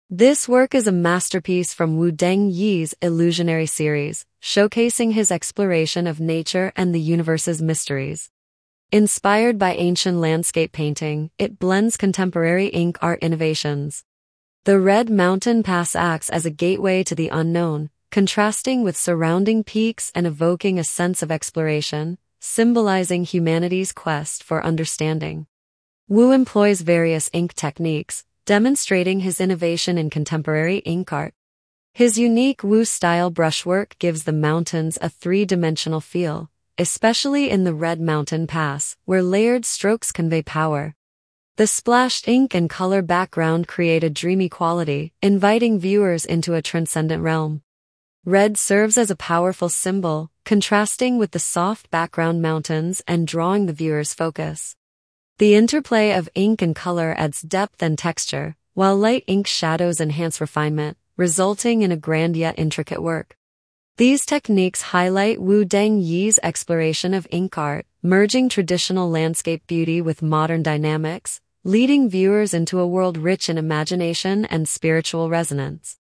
This work is a masterpiece from Wu Dengyi's Illusionary series, showcasing his exploration of nature and the universe's mysteries. Inspired by ancient landscape painting, it blends contemporary ink art innovations. The Red Mountain Pass acts as a gateway to the unknown, contrasting with surrounding peaks and evoking a sense of exploration, symbolizing humanity's quest for understanding. Wu employs various ink techniques, demonstrating his innovation in contemporary ink art. His unique Wu-style brushwork gives the mountains a three-dimensional feel, especially in the Red Mountain Pass, where layered strokes convey power. The splashed ink and color background create a dreamy quality, inviting viewers into a transcendent realm. Red serves as a powerful symbol, contrasting with the soft background mountains and drawing the viewer's focus. The interplay of ink and color adds depth and texture, while light ink shadows enhance refinement, resulting in a grand yet intricate work. These techniques highlight Wu Dengyi's exploration of ink art, merging traditional landscape beauty with modern dynamics, leading viewers into a world rich in imagination and spiritual resonance.